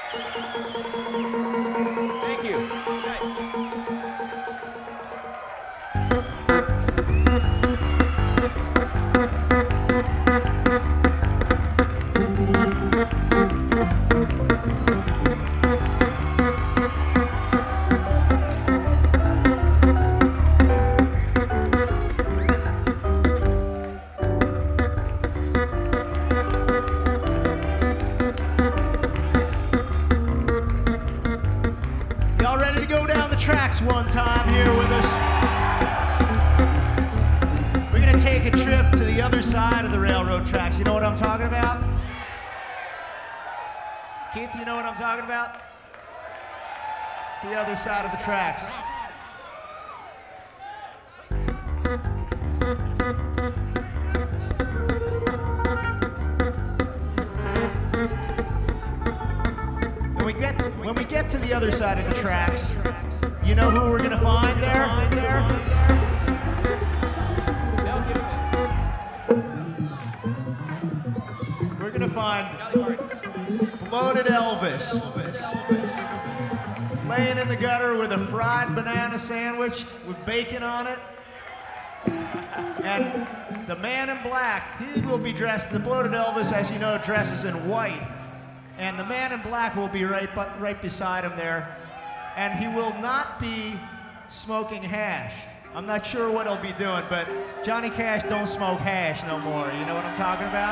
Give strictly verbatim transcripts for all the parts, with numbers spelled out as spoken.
Thank you. Right. Y'all ready to go down the tracks one time here with us? We're gonna take a trip to the other side of the railroad tracks. You know what I'm talking about? Keith, you know what I'm talking about? The other side of the tracks. When we get when we get to the other side of the tracks, you know who we're gonna find there? there? Mel Gibson. We're gonna find Dolly Parton. Bloated Elvis. Laying in the gutter with a fried banana sandwich with bacon on it. And the man in black, he will be dressed, the Bloated Elvis, as you know, dresses in white. And the man in black will be right, bu- right beside him there. And he will not be smoking hash. I'm not sure what he'll be doing, but Johnny Cash don't smoke hash no more. You know what I'm talking about?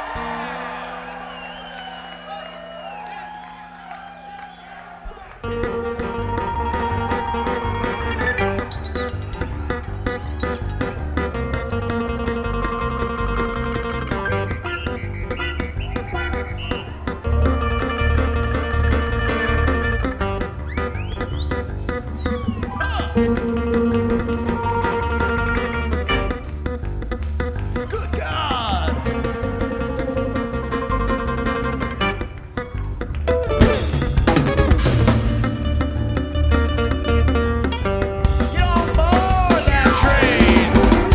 Good God! Get on board that train!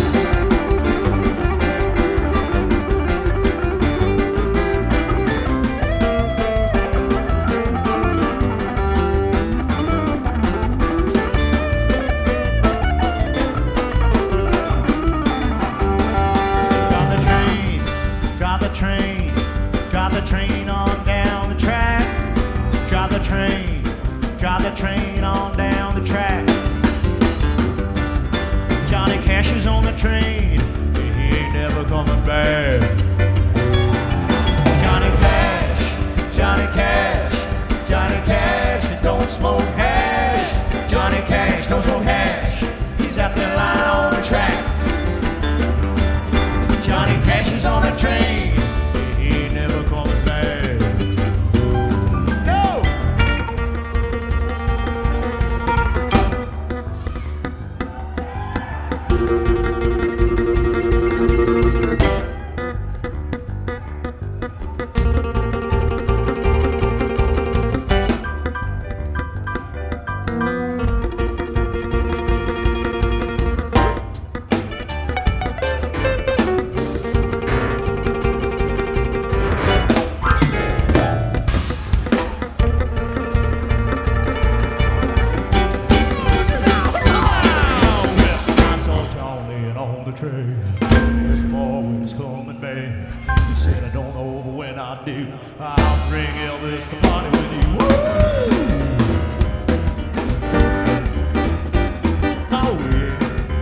Drive the train, drive the train, drive the train on down the track. Drive the train, drive the train on down the track. Johnny Cash is on the train, he ain't never coming back. Johnny Cash, Johnny Cash, Johnny Cash, he don't smoke hash. Johnny Cash don't smoke hash, he's out there lying on the track. Johnny Cash is on a train, he ain't never coming back. No! I saw Johnny on the train. This boy was coming back. He said, I don't know, but when I do, I'll bring Elvis to party with you. Woo! Oh, yeah.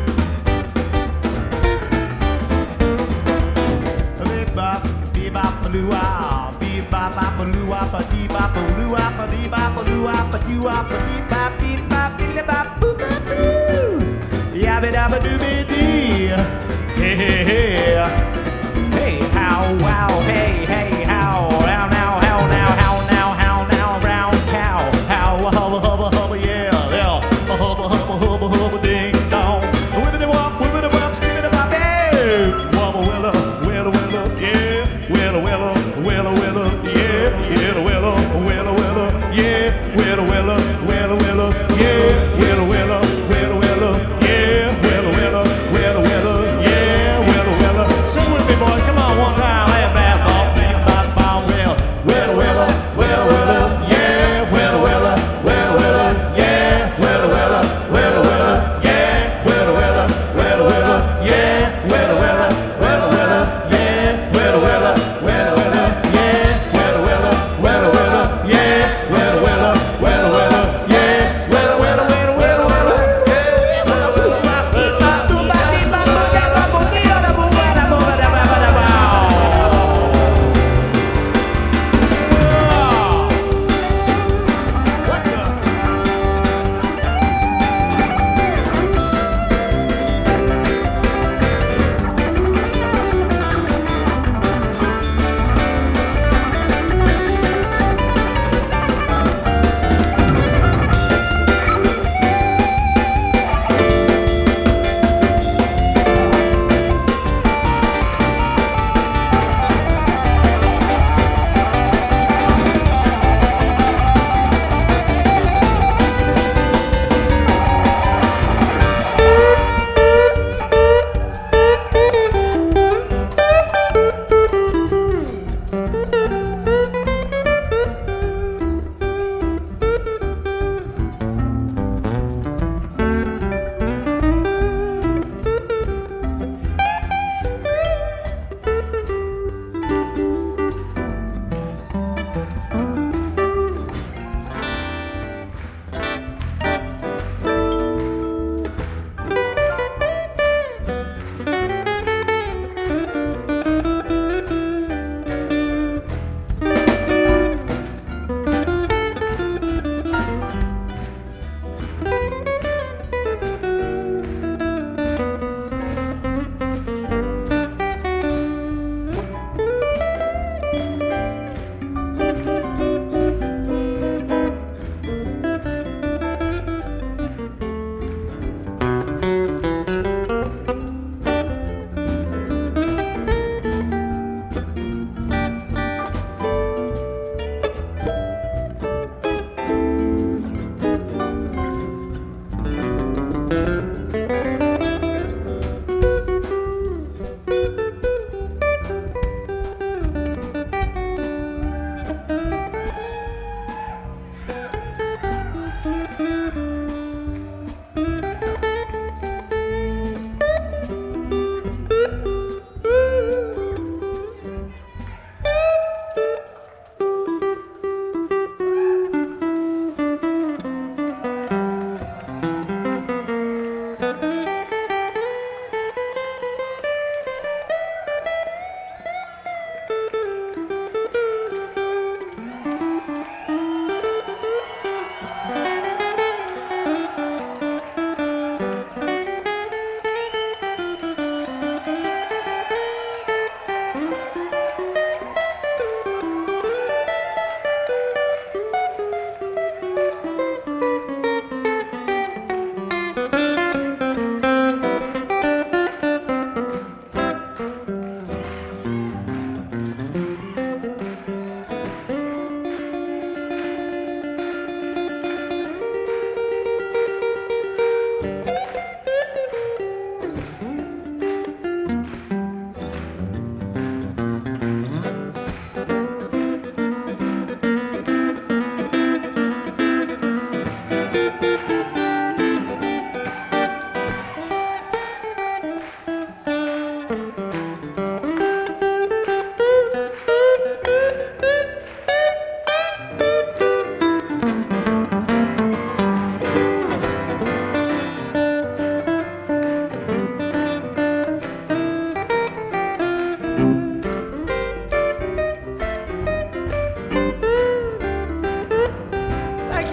Bebop, bebop, baloo-ah, bebop, baloo-ah, ba-dee-bop, baloo-ah, ba-dee-bop, baloo-ah, ba-doo-ah, ba-dee-bop, bee-bop, bee-bop, boo-bop, boo. Yabba-dabba-doo-be-dee. Hey, hey, hey. Hey, how, wow, hey, hey, how, how now, how now, how now, how now, round cow. How, hubba, hubba, hubba, yeah, yeah. Hubba, hubba, hubba, hubba, ding dong. Whippity-wop, whippity-wop, skippity-bop, hey. Wubba, willa, willa, willa, yeah. Willa, willa, willa, willa, yeah. Willa, willa, willa, willa, yeah. Willa, willa, willa, willa, yeah. Willa, willa, willa, willa, yeah. Willa, willa, willa, willa, yeah. Willa, willa. Sing with me, boy. Come on, one time. Hey, bad ball, big bop, ball, well. Willa, willa, willa, willa, yeah.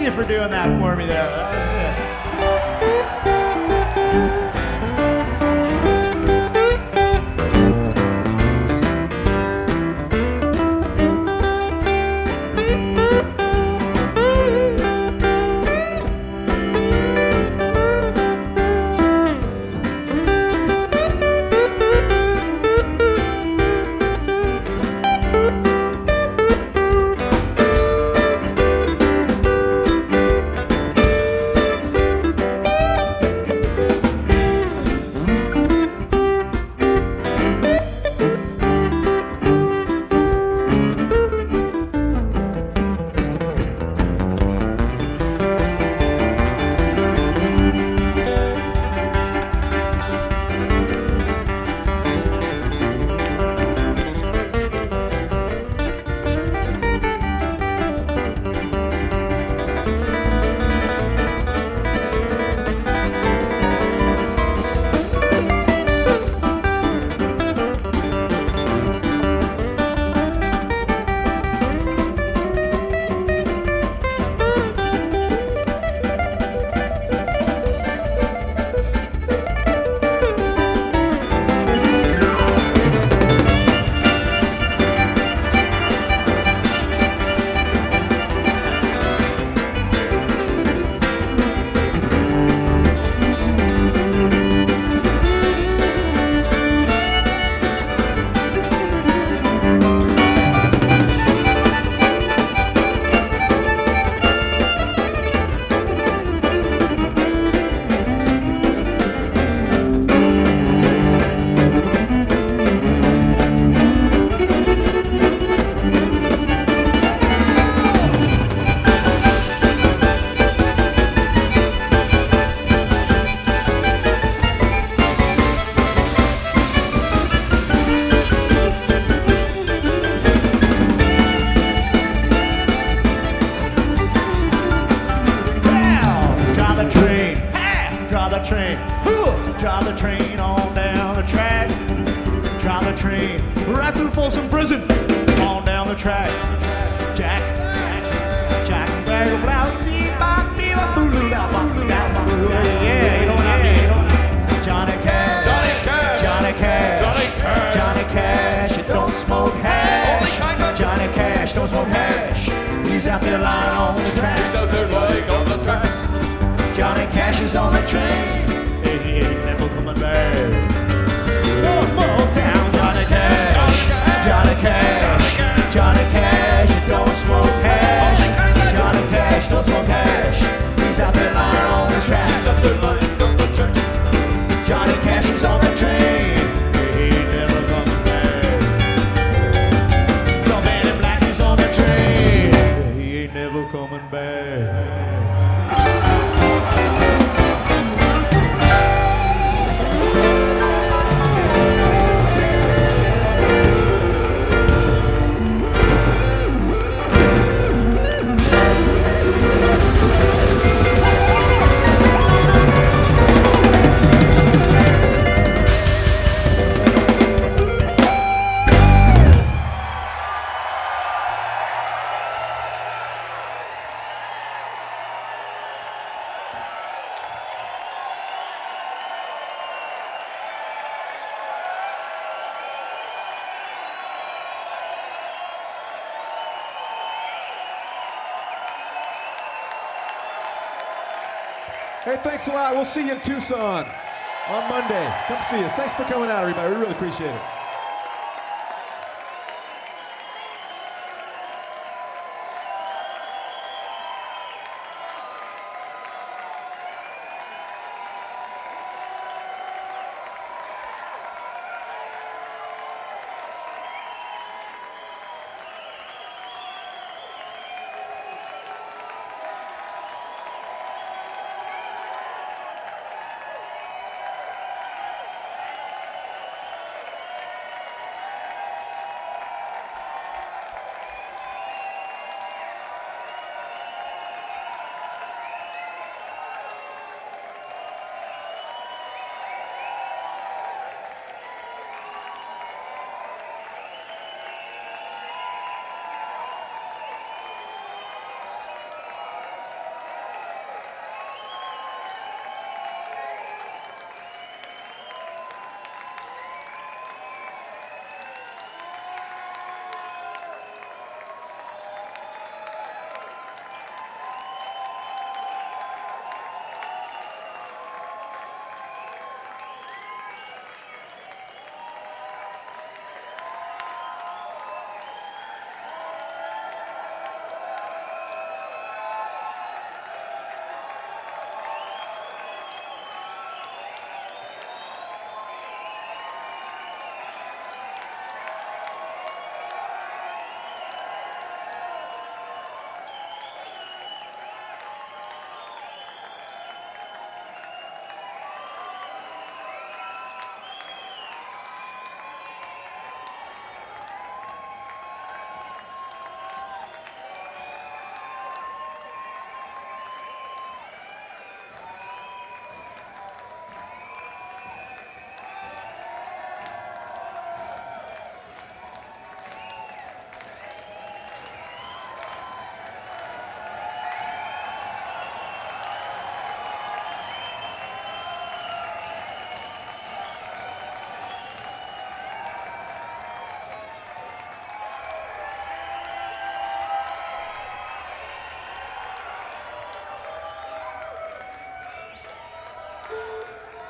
you for doing that for me there. That was good. Hey, thanks a lot. We'll see you in Tucson on Monday. Come see us. Thanks for coming out, everybody. We really appreciate it.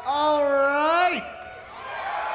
All